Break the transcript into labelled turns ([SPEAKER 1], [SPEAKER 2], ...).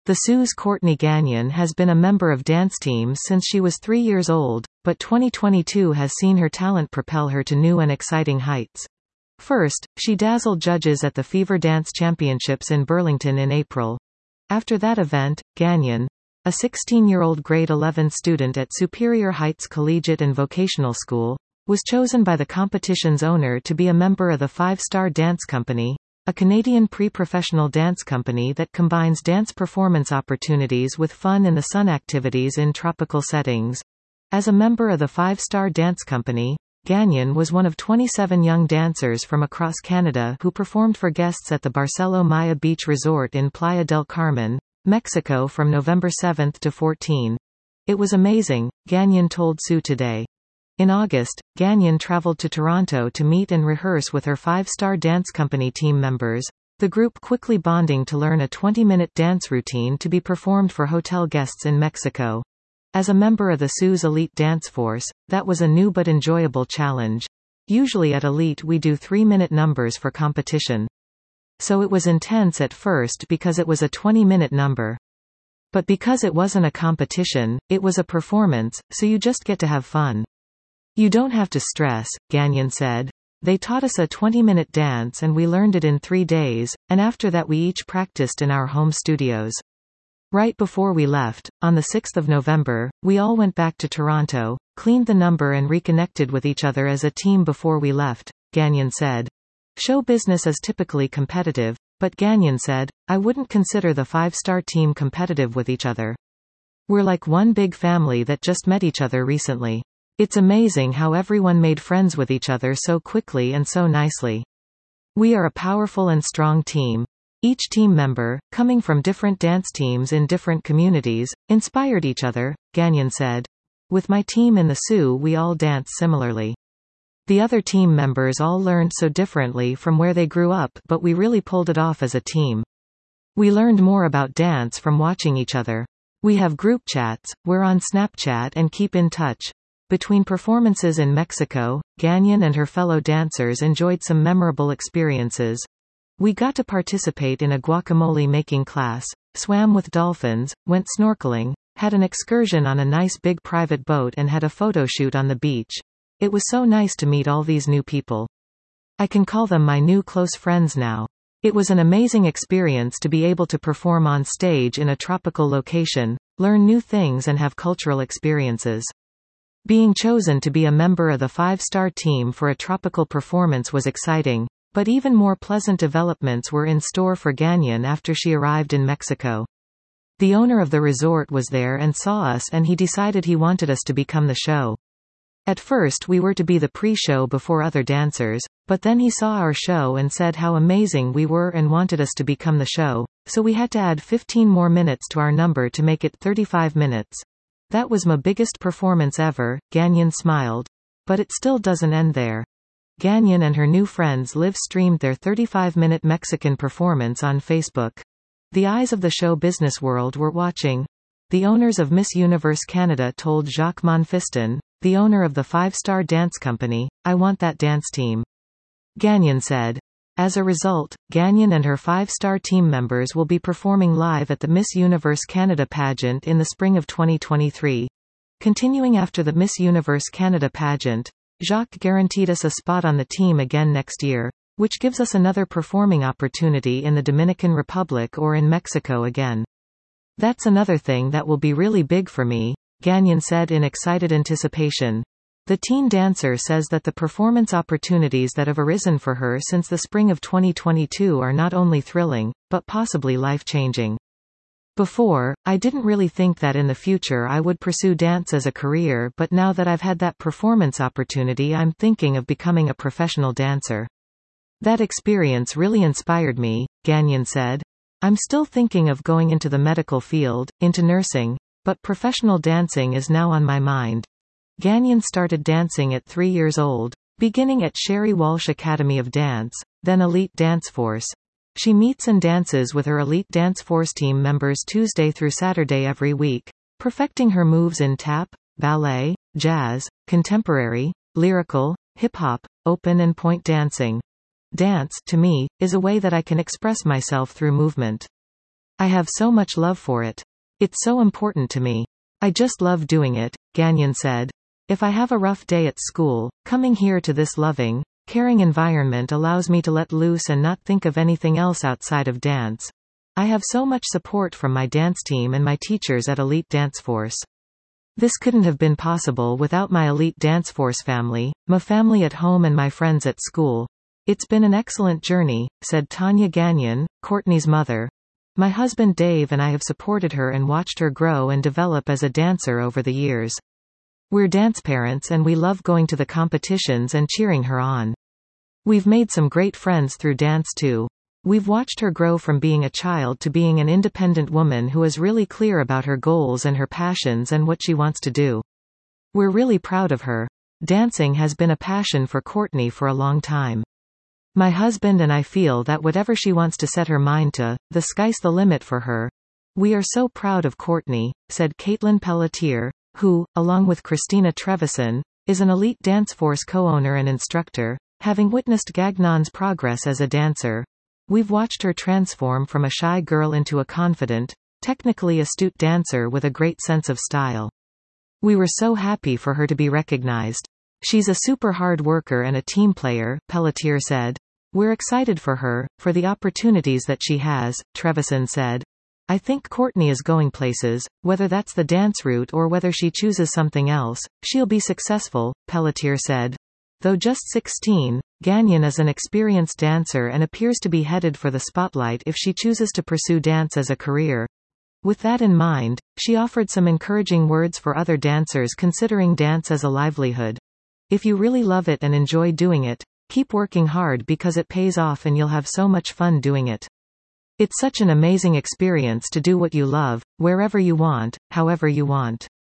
[SPEAKER 1] The Sioux's Courtney Gagnon has been a member of dance teams since she was 3 years old, but 2022 has seen her talent propel her to new and exciting heights. First, she dazzled judges at the Fever Dance Championships in Burlington in April. After that event, Gagnon, a 16-year-old grade 11 student at Superior Heights Collegiate and Vocational School, was chosen by the competition's owner to be a member of the Five Star Dance Company, a Canadian pre-professional dance company that combines dance performance opportunities with fun in the sun activities in tropical settings. As a member of the Five Star Dance Company, Gagnon was one of 27 young dancers from across Canada who performed for guests at the Barcelo Maya Beach Resort in Playa del Carmen, Mexico from November 7 to 14. "It was amazing," Gagnon told Sioux Today. In August, Gagnon traveled to Toronto to meet and rehearse with her Five Star Dance Company team members, the group quickly bonding to learn a 20-minute dance routine to be performed for hotel guests in Mexico. As a member of the Sioux's elite dance force, that was a new but enjoyable challenge. Usually at elite we do 3-minute numbers for competition. So it was intense at first because it was a 20-minute number. But because it wasn't a competition, it was a performance, so you just get to have fun. "You don't have to stress," Gagnon said. "They taught us a 20-minute dance and we learned it in 3 days, and after that we each practiced in our home studios. Right before we left, on the 6th of November, we all went back to Toronto, cleaned the number and reconnected with each other as a team before we left," Gagnon said. Show business is typically competitive, but Gagnon said, "I wouldn't consider the five-star team competitive with each other. We're like one big family that just met each other recently. It's amazing how everyone made friends with each other so quickly and so nicely. We are a powerful and strong team. Each team member, coming from different dance teams in different communities, inspired each other," Gagnon said. "With my team in the Sioux's we all dance similarly. The other team members all learned so differently from where they grew up, but we really pulled it off as a team. We learned more about dance from watching each other. We have group chats, we're on Snapchat and keep in touch." Between performances in Mexico, Gagnon and her fellow dancers enjoyed some memorable experiences. "We got to participate in a guacamole-making class, swam with dolphins, went snorkeling, had an excursion on a nice big private boat and had a photo shoot on the beach. It was so nice to meet all these new people. I can call them my new close friends now. It was an amazing experience to be able to perform on stage in a tropical location, learn new things and have cultural experiences. Being chosen to be a member of the five-star team for a tropical performance was exciting. But even more pleasant developments were in store for Gagnon after she arrived in Mexico. The owner of the resort was there and saw us and he decided he wanted us to become the show. At first we were to be the pre-show before other dancers, but then he saw our show and said how amazing we were and wanted us to become the show, so we had to add 15 more minutes to our number to make it 35 minutes. That was my biggest performance ever," Gagnon smiled. But it still doesn't end there. Gagnon and her new friends live-streamed their 35-minute Mexican performance on Facebook. The eyes of the show business world were watching. The owners of Miss Universe Canada told Jacques Monfiston, the owner of the five-star dance company, "I want that dance team." Gagnon said. As a result, Gagnon and her five-star team members will be performing live at the Miss Universe Canada pageant in the spring of 2023. Continuing after the Miss Universe Canada pageant, Jacques guaranteed us a spot on the team again next year, which gives us another performing opportunity in the Dominican Republic or in Mexico again. "That's another thing that will be really big for me," Gagnon said in excited anticipation. The teen dancer says that the performance opportunities that have arisen for her since the spring of 2022 are not only thrilling, but possibly life-changing. "Before, I didn't really think that in the future I would pursue dance as a career, but now that I've had that performance opportunity I'm thinking of becoming a professional dancer. That experience really inspired me," Gagnon said. "I'm still thinking of going into the medical field, into nursing, but professional dancing is now on my mind." Gagnon started dancing at 3 years old, beginning at Sherry Walsh Academy of Dance, then Elite Dance Force. She meets and dances with her Elite Dance Force team members Tuesday through Saturday every week, perfecting her moves in tap, ballet, jazz, contemporary, lyrical, hip-hop, open and point dancing. "Dance, to me, is a way that I can express myself through movement. I have so much love for it. It's so important to me. I just love doing it, Gagnon said. If I have a rough day at school, coming here to this loving, caring environment allows me to let loose and not think of anything else outside of dance. I have so much support from my dance team and my teachers at Elite Dance Force. This couldn't have been possible without my Elite Dance Force family, my family at home and my friends at school. It's been an excellent journey, said Tanya Gagnon, Courtney's mother. My husband Dave and I have supported her and watched her grow and develop as a dancer over the years. We're dance parents and we love going to the competitions and cheering her on. We've made some great friends through dance too. We've watched her grow from being a child to being an independent woman who is really clear about her goals and her passions and what she wants to do. We're really proud of her. Dancing has been a passion for Courtney for a long time. My husband and I feel that whatever she wants to set her mind to, the sky's the limit for her. We are so proud of Courtney, said Caitlin Pelletier, who, along with Christina Trevisan, is an Elite Dance Force co-owner and instructor. Having witnessed Gagnon's progress as a dancer, we've watched her transform from a shy girl into a confident, technically astute dancer with a great sense of style. We were so happy for her to be recognized. She's a super hard worker and a team player, Pelletier said. We're excited for her, for the opportunities that she has, Trevisan said. I think Courtney is going places, whether that's the dance route or whether she chooses something else, she'll be successful, Pelletier said. Though just 16, Gagnon is an experienced dancer and appears to be headed for the spotlight if she chooses to pursue dance as a career. With that in mind, she offered some encouraging words for other dancers considering dance as a livelihood. If you really love it and enjoy doing it, keep working hard because it pays off and you'll have so much fun doing it. It's such an amazing experience to do what you love, wherever you want, however you want.